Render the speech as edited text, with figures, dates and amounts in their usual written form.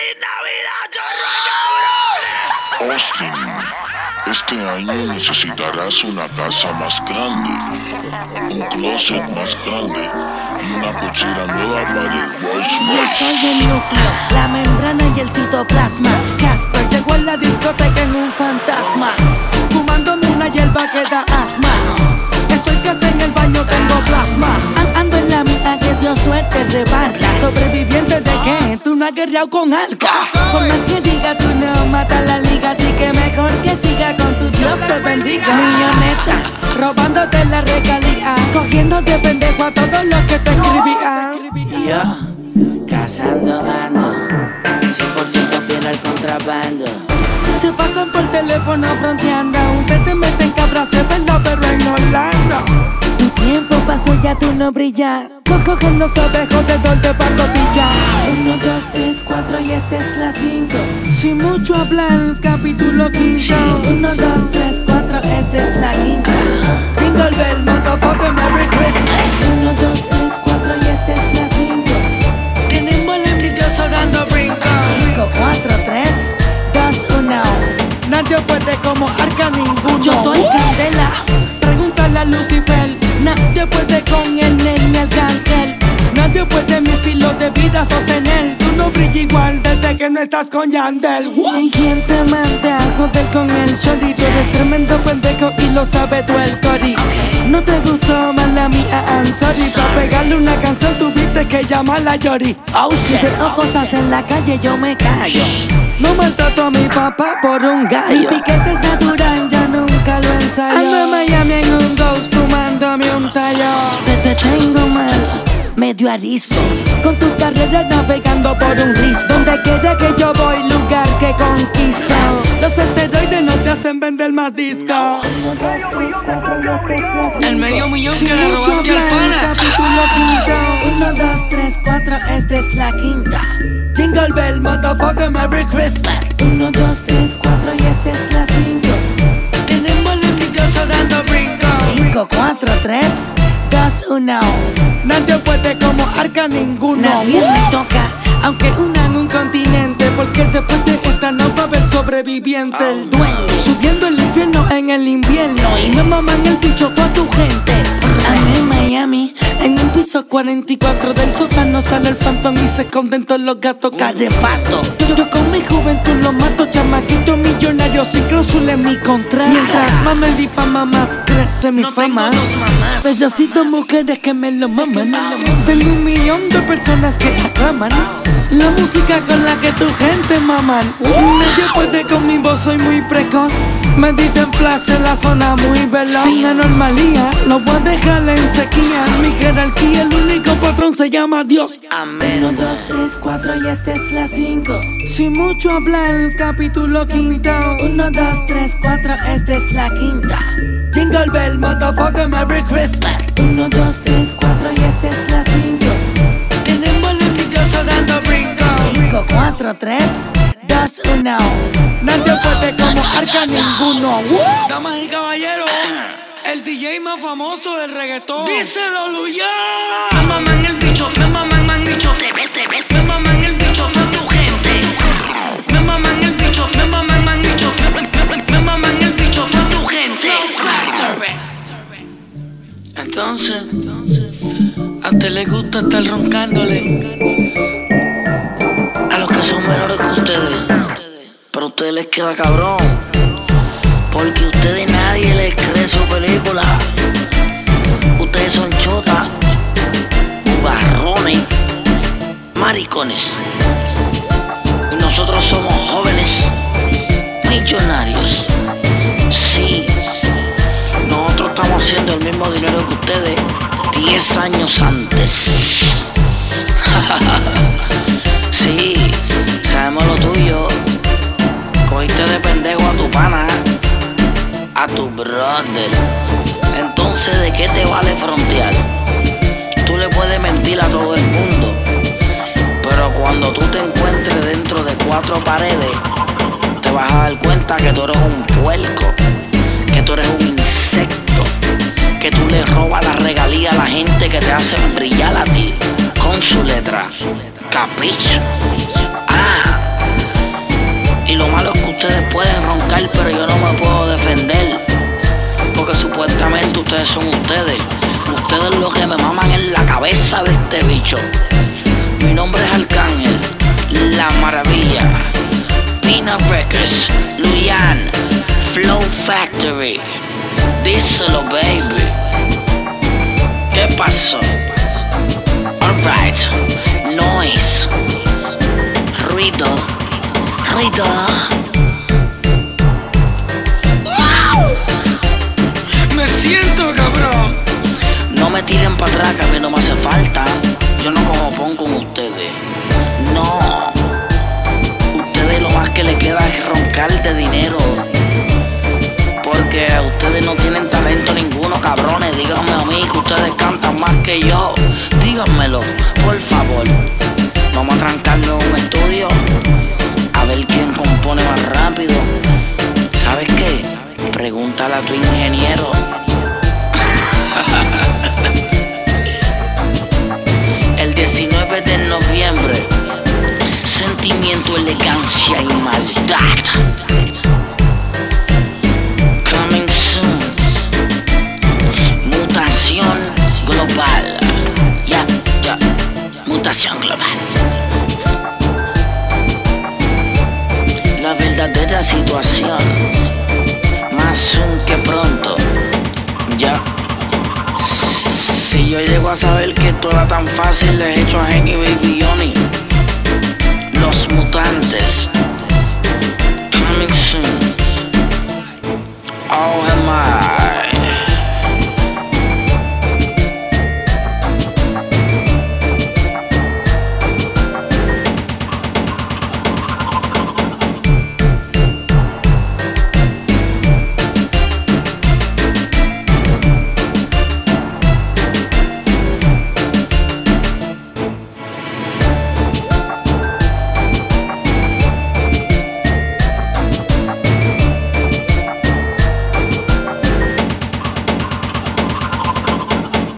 ¡Feliz Navidad, chorro cabrones! Austin, este año necesitarás una casa más grande, un closet más grande y una cochera nueva para el Rolls Royce. Soy el núcleo, la membrana y el citoplasma. Casper llegó a la discoteca en un fantasma, fumándome una hierba que da asma. Estoy casi en el baño, tengo plasma. Ando en la mía que Dios suerte reparta. Sobreviviente de que tú no has guerreado con algo. Por más que diga, tú no matas la liga. Así que mejor que siga con tu Dios te bendiga. Milloneta, robándote la regalía, cogiendo de pendejo a todos los que te escribían. Yo, cazando ando, 100% fiel al contrabando. Se pasan por teléfono fronteando. Usted te mete en cabra, se verdad, pero en Orlando. Tu tiempo pasó, ya tú no brillas. Cogen los ovejos de dónde pa' cotilla. 1, 2, 3, 4 y esta es la 5. Sin mucho hablar, capítulo 15. 1, 2, 3, 4, esta es la quinta. Jingle bell, motherfucker, Merry Christmas. 1, 2, 3, 4 y esta es la 5. Tenemos el envidioso dando brincos. 5, 4, 3, 2, 1. Nadie puede como Arca ninguno. Yo doy candela. Pregúntale a Lucifer. Nadie puede con el nene arcángel. Nadie puede mi estilo de vida sostener. Tú no brillas igual desde que no estás con Yandel. ¿En quién te manda a joder con el shorty? Tú eres tremendo pendejo y lo sabe tú el cori. No te gustó más la mía, I'm sorry. Pa' pegarle una canción tuviste que llamar a Yori. Si veo cosas en la calle yo me callo. No maltrato a mi papá por un gallo. El piquete es natural, yo nunca lo ensayo. Ando en Miami en un ghost fumándome un tallo. Te tengo mal, medio arisco. Con tu carrera navegando por un risco. Donde quiera que yo voy, lugar que conquisto. Los esteroides no te hacen vender más disco. El medio millón que le robaste al pana. 1, 2, 3, 4, esta es la quinta. Jingle bell, motherfucker, Merry Christmas. 1, 2, 3, 4 y esta es la 5. Tenemos el envidioso dando brincos. 5, 4, 3, 2, 1. Nadie puede como Arca ninguno. Nadie me toca. Aunque unan un continente, porque después de esta no va a haber sobreviviente. El dueño subiendo el infierno en el invierno y no maman el bicho toda tu gente. Ando en Miami, En un piso 44 del sótano sale el phantom y se esconden todos los gatos carrepato. Yo con mi juventud lo mato, chamaquito millonario sin cláusula en mi contrato. Mientras más me difama, más crece mi fama. Bellocitos mujeres que me lo maman. Tengo 1 millón de personas que aclaman la música con la que tu gente maman. Nadie puede con mi voz, soy muy precoz. Me dicen flash en la zona muy veloz. Sin anormalía, lo voy a dejar en sequía. Mi jerarquía, el único patrón se llama Dios. 1, 2, 3, 4 y esta es la 5. Sin mucho hablar, capítulo 5. 1, 2, 3, 4, esta es la quinta. Jingle bell, motherfucker, Merry Christmas. 1, 2, 3, 4 y esta es la 5. Tenemos el envidioso dando brincos. 5, 4, 3, 2, 1. Nadie puede como Arca ninguno. Damas y caballeros, el DJ más famoso del reggaetón. Díselo, Luya. Me maman el bicho, me maman el bicho, me maman el bicho, toda tu gente. Me maman el bicho, me maman el bicho, me maman el bicho, toda tu gente. Entonces, a usted le gusta estar roncándole a los que son menores que ustedes, pero a ustedes les queda cabrón, porque ustedes nadie les cree su película. Ustedes son chotas, bugarrones, maricones. Y nosotros somos jóvenes millonarios. Sí, nosotros estamos haciendo el mismo dinero que ustedes 10 años antes. Sí, sabemos lo tuyo. Cogiste de pendejo a tu pana, a tu brother. Entonces, ¿de qué te vale frontear? Tú le puedes mentir a todo el mundo, pero cuando tú te encuentres dentro de 4 paredes, te vas a dar cuenta que tú eres un puerco, que tú eres un insecto, que tú le robas la regalía a la gente que te hacen brillar a ti con su letra. ¿Capiche? no me puedo defender, porque supuestamente ustedes son ustedes. Ustedes lo que me maman en la cabeza de este bicho. Mi nombre es Arcángel, La Maravilla, Pina Records, Luyan, Flow Factory. Díselo, baby. ¿Qué pasó? Alright, noise, ruido. ¡Wow! Me siento cabrón. No me tiren para atrás, que a mí no me hace falta. Yo no cojo pon con ustedes. No. Ustedes lo más que le queda es roncar de dinero, porque ustedes no tienen talento ninguno, cabrones. Díganme a mí que ustedes cantan más que yo. Díganmelo, por favor. Vamos a trancarnos en un estudio a ver quién compone más rápido. ¿Sabes qué? Pregúntale a tu ingeniero. El 19 de noviembre, sentimiento, elegancia y maldad. Coming soon. Mutación global. Ya. Mutación global. La verdadera situación, más soon que pronto. Ya. Si yo llego a saber que esto era tan fácil, le he hecho a Henny Baby Johnny, Los Mutantes.